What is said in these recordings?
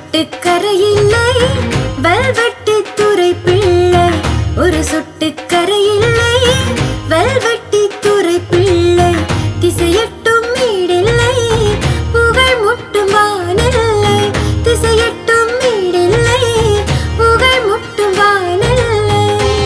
சொட்டு கரையில்லை வெல்வெட்டி துறை பிள்ளை, ஒரு சொட்டு கரையில்லை வெல்வெட்டி துறை பிள்ளை. திசையட்டும் மீடில்லை புகழ் முட்டும் வானில்லை, திசையட்டும் மீடில்லை புகழ் முட்டும் வானில்லை.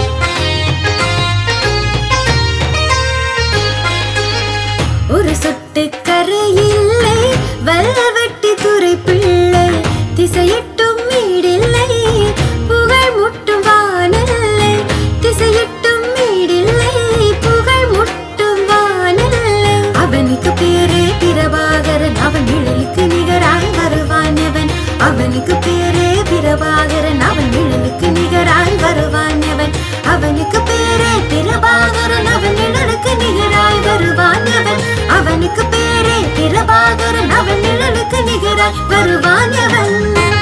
ஒரு சொட்டு கரையில்லை வெல்வெட்டி துறை பிள்ளை, திசையட்டும் மீடில்லை புகழ் முட்டும் வானில்லை, திசையட்டும் மீடில்லை புகழ் முட்டும் வானில்லை. அவனுக்கு பேரே பிரபாகரன், அவன் நிழலுக்கு நிகராய் வருவான் எவன். அவனுக்கு பேரே பிரபாகரன், அவன் நிழலுக்கு நிகராய் வருவான் எவன். அவனுக்கு பேரே பிரபாகரன், அவன் நிழலுக்கு நிகராய் வருவான் எவன். அவனுக்கு பேரே பிரபாகரன், அவன் நிழலுக்கு நிகராய் வருவான் எவன்.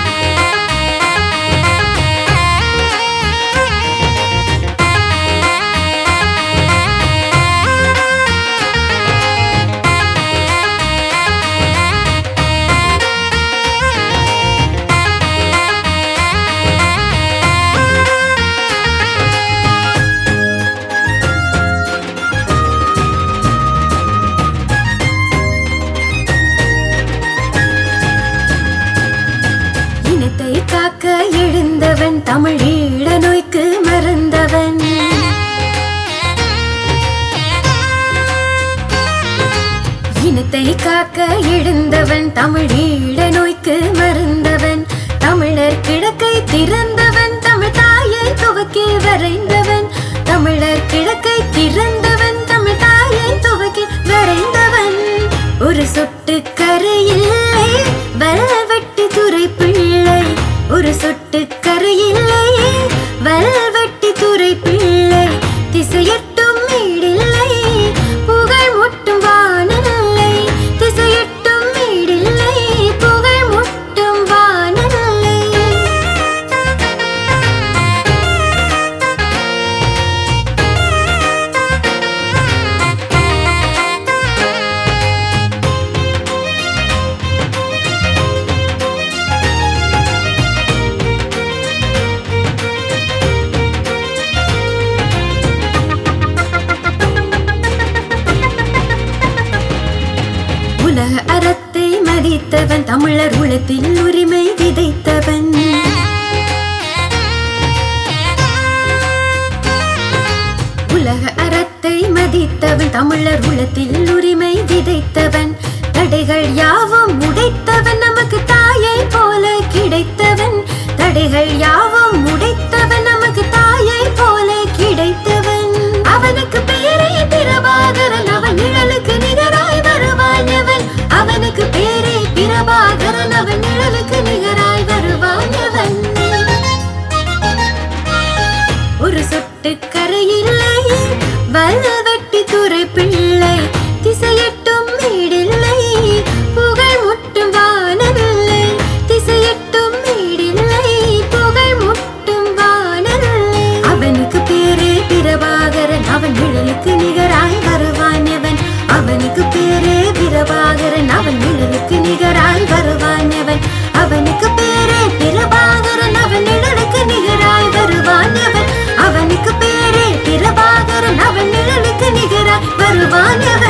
காக்க எழுந்தவன், தமிழ் ஈழ நோய்க்கு மறந்தவன். இனத்தை காக்க எழுந்தவன், தமிழ் ஈழ நோய்க்கு மறந்தவன். தமிழர் கிழக்கை திறந்தவன், தமிழ் தாயை துவக்கி வரைந்தவன். தமிழர் கிழக்கை திறந்தவன், தமிழ் தாயை துவக்கி வரைந்தவன். ஒரு சொட்டு கரையில்லை வெல்வெட்டி துறை பிள்ளை, ஒரு சொட்டு கரையில்லை வெல்வெட்டி துறை பிள்ளை. திசையட்டும் மீடில்லை புகழ் முட்டும் வானில்லை, திசையட்டும் மீடில்லை புகழ் முட்டும் வானில்லை. உலக அறத்தை மதித்தவன், தமிழர் உளத்தில் உரிமை விதைத்தவன். உலக அறத்தை மதித்தவன், தமிழர் உளத்தில் உரிமை விதைத்தவன். தடைகள் யாவும் உடைத்தவன், நமக்கு தாயை போல கிடைத்தவன். தடைகள் யாவும் உடைத்தவன், நமக்கு தாயை போல கிடைத்தவன். அவனுக்கு பேரே பிரபாகரன், அவன் நிழலுக்கு நிகராய் வருவான் எவன். அவனுக்கு பேரே பிரபாகரன், அவன் நிழலுக்கு நிகராய் வருவான் எவன். ஒரு சொட்டு கரையில்லை வெல்வெட்டி துறை பிள்ளை, திசையட்டும் மீடில்லை புகழ் முட்டும் வானில்லை, திசையட்டும் மீடில்லை புகழ் முட்டும் வானில்லை. அவனுக்கு பேரே பிரபாகரன், அவன் நிழலுக்கு நிகராய் வருவான் எவன். அவனுக்கு பேரே பிரபாகரன், அவன் நிழலுக்கு நிகராய் வருவான் எவன். அவனுக்கு பேரே பிரபாகரன், அவன் நிழலுக்கு நிகராய் வருவான் எவன். அவனுக்கு பேரே பிரபாகரன், அவன் நிழலுக்கு நிகராய் வருவான் எவன்.